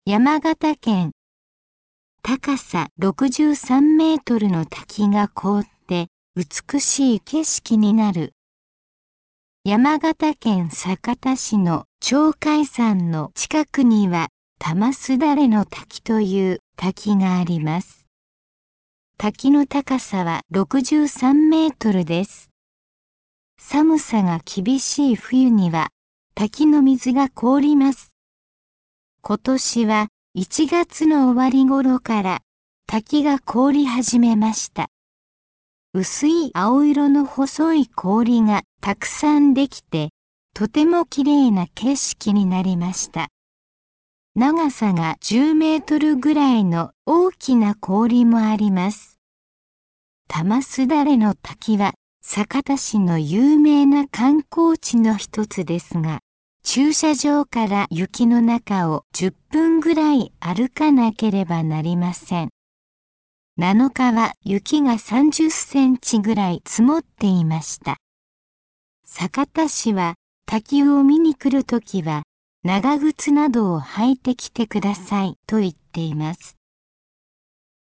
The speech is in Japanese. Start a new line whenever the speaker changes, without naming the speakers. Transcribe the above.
山形県、高さ63メートルの滝が凍って美しい景色になる。山形県酒田市の鳥海山の近くには玉すだれの滝という滝があります。滝の高さは63メートルです。寒さが厳しい冬には滝の水が凍ります。今年は1月の終わり頃から滝が凍り始めました。薄い青色の細い氷がたくさんできて、とてもきれいな景色になりました。長さが10メートルぐらいの大きな氷もあります。玉すだれの滝は酒田市の有名な観光地の一つですが、駐車場から雪の中を10分ぐらい歩かなければなりません。7日は雪が30センチぐらい積もっていました。酒田市は滝を見に来るときは長靴などを履いてきてくださいと言っています。